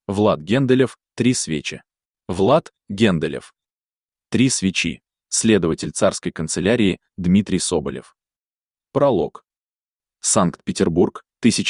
Влад Генделев, 3 свечи. Влад Генделев. 3 свечи. Следователь царской канцелярии Дмитрий Соболев. Пролог. Санкт-Петербург,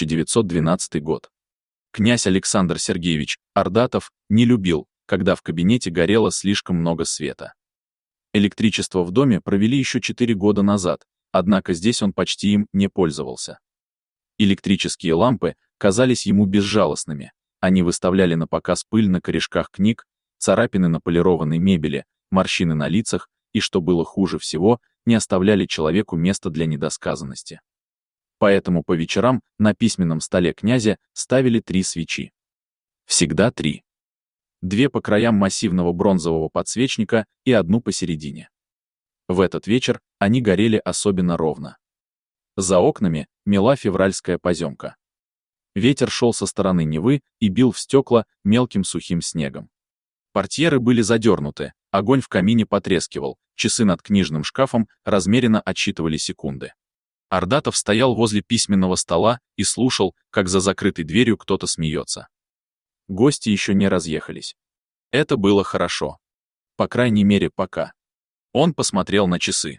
1912 год. Князь Александр Сергеевич Ордатов не любил, когда в кабинете горело слишком много света. Электричество в доме провели еще 4 года назад, однако здесь он почти им не пользовался. Электрические лампы казались ему безжалостными, они выставляли на показ пыль на корешках книг, царапины на полированной мебели, морщины на лицах и, что было хуже всего, не оставляли человеку места для недосказанности. Поэтому по вечерам на письменном столе князя ставили 3 свечи. Всегда 3. 2 по краям массивного бронзового подсвечника и 1 посередине. В этот вечер они горели особенно ровно. За окнами мела февральская поземка. Ветер шел со стороны Невы и бил в стекла мелким сухим снегом. Портьеры были задернуты, огонь в камине потрескивал, часы над книжным шкафом размеренно отсчитывали секунды. Ордатов стоял возле письменного стола и слушал, как за закрытой дверью кто-то смеется. Гости еще не разъехались. Это было хорошо. По крайней мере, пока. Он посмотрел на часы.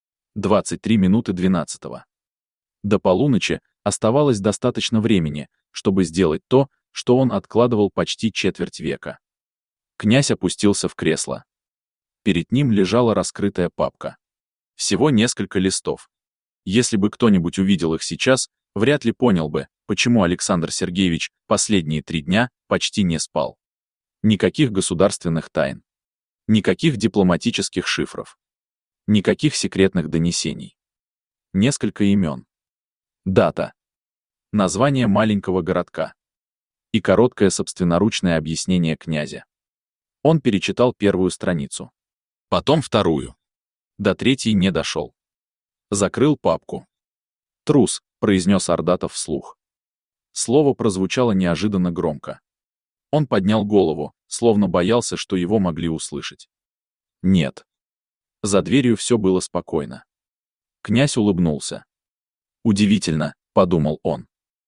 23 минуты 12-го. До полуночи оставалось достаточно времени, чтобы сделать то, что он откладывал почти четверть века. Князь опустился в кресло. Перед ним лежала раскрытая папка. Всего несколько листов. Если бы кто-нибудь увидел их сейчас, вряд ли понял бы, почему Александр Сергеевич последние 3 дня почти не спал. Никаких государственных тайн. Никаких дипломатических шифров. Никаких секретных донесений. Несколько имен. Дата. Название маленького городка. И короткое собственноручное объяснение князя. Он перечитал 1-ю страницу. Потом 2-ю. До 3-й не дошел. Закрыл папку. «Трус», — произнес Ордатов вслух. Слово прозвучало неожиданно громко. Он поднял голову, словно боялся, что его могли услышать. Нет. За дверью все было спокойно. Князь улыбнулся. «Удивительно», — подумал он.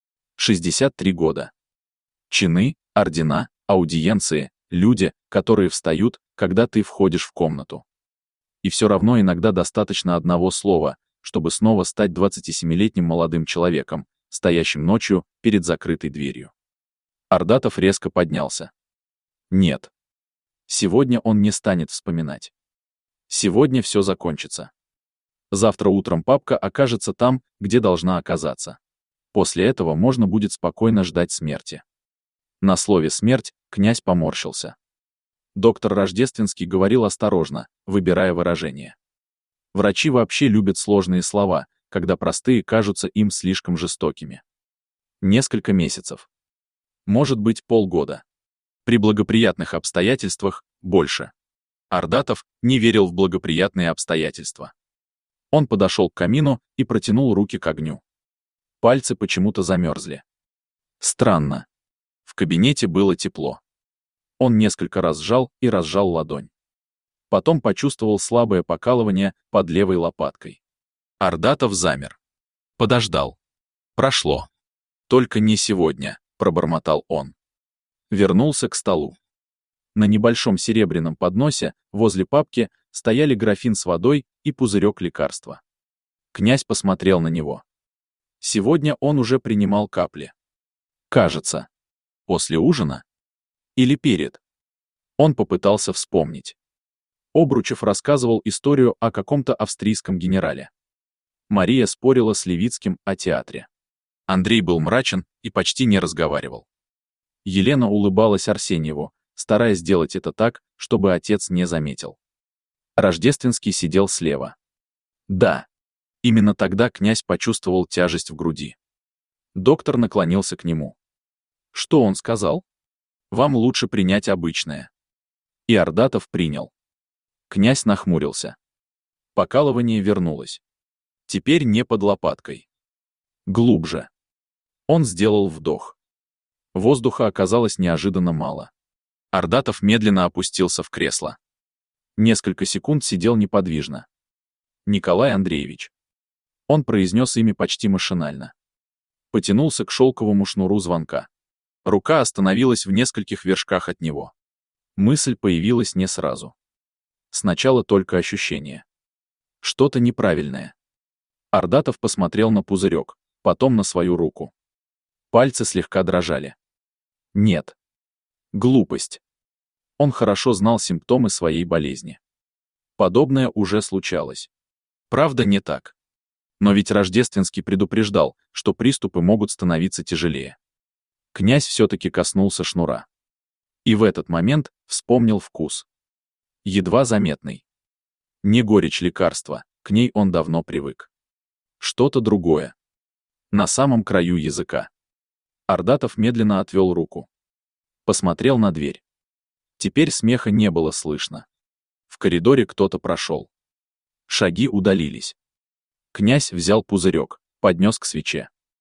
63 года. Чины, ордена, аудиенции, люди, которые встают, когда ты входишь в комнату. И все равно иногда достаточно одного слова, чтобы снова стать 27-летним молодым человеком, стоящим ночью перед закрытой дверью. Ордатов резко поднялся. Нет. Сегодня он не станет вспоминать. Сегодня все закончится. Завтра утром папка окажется там, где должна оказаться. После этого можно будет спокойно ждать смерти. На слове «смерть» князь поморщился. Доктор Рождественский говорил осторожно, выбирая выражение. Врачи вообще любят сложные слова, когда простые кажутся им слишком жестокими. Несколько месяцев. Может быть, полгода. При благоприятных обстоятельствах — больше. Ордатов не верил в благоприятные обстоятельства. Он подошел к камину и протянул руки к огню. Пальцы почему-то замерзли. Странно. В кабинете было тепло. Он несколько раз сжал и разжал ладонь. Потом почувствовал слабое покалывание под левой лопаткой. Ордатов замер. Подождал. Прошло. «Только не сегодня», — пробормотал он. Вернулся к столу. На небольшом серебряном подносе, возле папки, стояли графин с водой и пузырек лекарства. Князь посмотрел на него. Сегодня он уже принимал капли. Кажется. После ужина? Или перед? Он попытался вспомнить. Обручев рассказывал историю о каком-то австрийском генерале. Мария спорила с Левицким о театре. Андрей был мрачен и почти не разговаривал. Елена улыбалась Арсеньеву, стараясь сделать это так, чтобы отец не заметил. Рождественский сидел слева. Да. Именно тогда князь почувствовал тяжесть в груди. Доктор наклонился к нему. Что он сказал? Вам лучше принять обычное. И Ордатов принял. Князь нахмурился. Покалывание вернулось. Теперь не под лопаткой. Глубже. Он сделал вдох. Воздуха оказалось неожиданно мало. Ордатов медленно опустился в кресло. Несколько секунд сидел неподвижно. Николай Андреевич. Он произнес имя почти машинально. Потянулся к шелковому шнуру звонка. Рука остановилась в нескольких вершках от него. Мысль появилась не сразу. Сначала только ощущение. Что-то неправильное. Ордатов посмотрел на пузырек, потом на свою руку. Пальцы слегка дрожали. Нет. Глупость. Он хорошо знал симптомы своей болезни. Подобное уже случалось. Правда, не так. Но ведь Рождественский предупреждал, что приступы могут становиться тяжелее. Князь все-таки коснулся шнура. И в этот момент вспомнил вкус. Едва заметный. Не горечь лекарства, к ней он давно привык. Что-то другое. На самом краю языка. Ордатов медленно отвел руку. Посмотрел на дверь. Теперь смеха не было слышно. В коридоре кто-то прошел. Шаги удалились. Князь взял пузырек, поднес к свече.